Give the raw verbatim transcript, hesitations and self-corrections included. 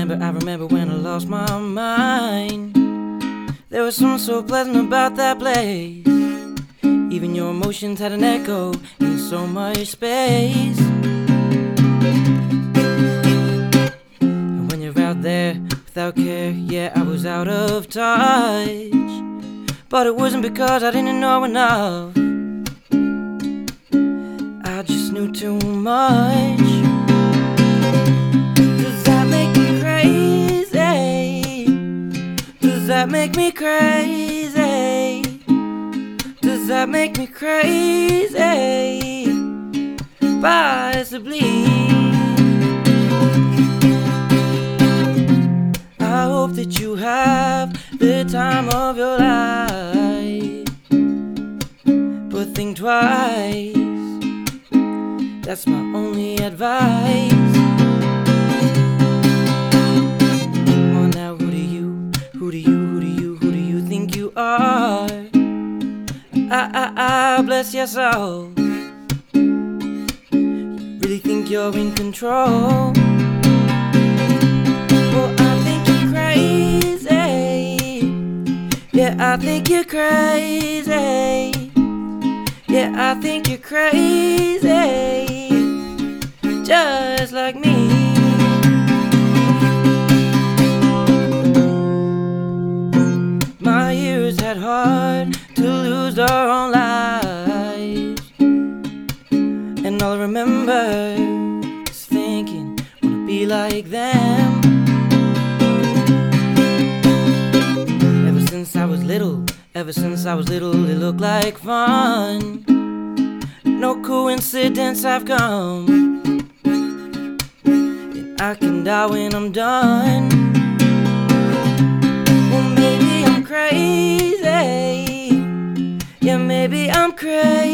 remember, I remember when I lost my mind. There was something so pleasant about that place. Even your emotions had an echo in so much space. And when you're out there without care, yeah, I was out of touch. But it wasn't because I didn't know enough. I just knew too much. Does that make me crazy? Does that make me crazy? Does that make me crazy? Possibly. I hope that you have the time of your life, but think twice. That's my only advice. Come on now, who do you, who do you, who do you, who do you think you are? I, I, I bless your soul. You really think you're in control? Well, I think you're crazy. Yeah, I think you're crazy. Yeah, I think you're crazy, just like me. My years had hard to lose their own lives, and all I remember is thinking, wanna be like them. Ever since I was little, ever since I was little, it looked like fun. No coincidence I've come, and I can die when I'm done. Well, maybe I'm crazy. Yeah, maybe I'm crazy.